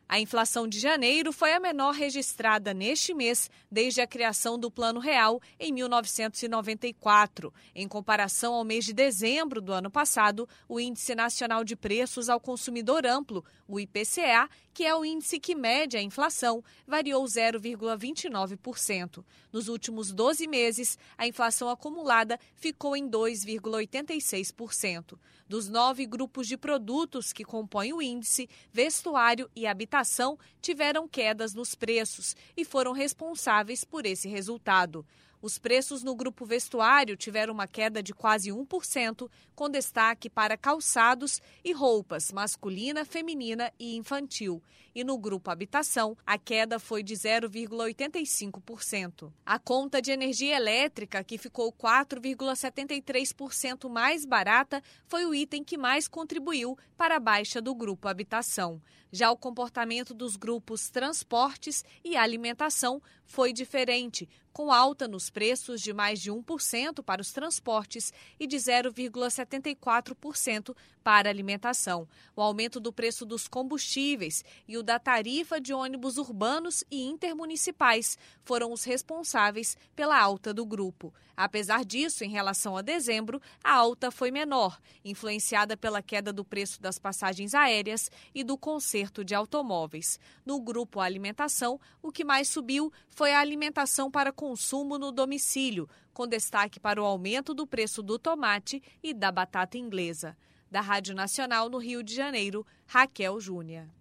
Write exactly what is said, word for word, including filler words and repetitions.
A inflação de janeiro foi a menor registrada neste mês desde a criação do Plano Real em mil novecentos e noventa e quatro. Em comparação ao mês de dezembro do ano passado, o Índice Nacional de Preços ao Consumidor Amplo, o I P C A, que é o índice que mede a inflação, variou zero vírgula vinte e nove por cento. Nos últimos doze meses, a inflação acumulada ficou em dois vírgula oitenta e seis por cento. Dos nove grupos de produtos que compõem o índice, vestuário e habitação tiveram quedas nos preços e foram responsáveis por esse resultado. Os preços no grupo vestuário tiveram uma queda de quase um por cento, com destaque para calçados e roupas masculina, feminina e infantil. E no grupo habitação, a queda foi de zero vírgula oitenta e cinco por cento. A conta de energia elétrica, que ficou quatro vírgula setenta e três por cento mais barata, foi o item que mais contribuiu para a baixa do grupo habitação. Já o comportamento dos grupos transportes e alimentação foi diferente, com alta nos preços de mais de um por cento para os transportes e de zero vírgula setenta e quatro por cento para a alimentação. O aumento do preço dos combustíveis e o da tarifa de ônibus urbanos e intermunicipais foram os responsáveis pela alta do grupo. Apesar disso, em relação a dezembro, a alta foi menor, influenciada pela queda do preço das passagens aéreas e do conserto de automóveis. No grupo alimentação, o que mais subiu foi a alimentação para consumo no domicílio, com destaque para o aumento do preço do tomate e da batata inglesa. Da Rádio Nacional no Rio de Janeiro, Raquel Júnior.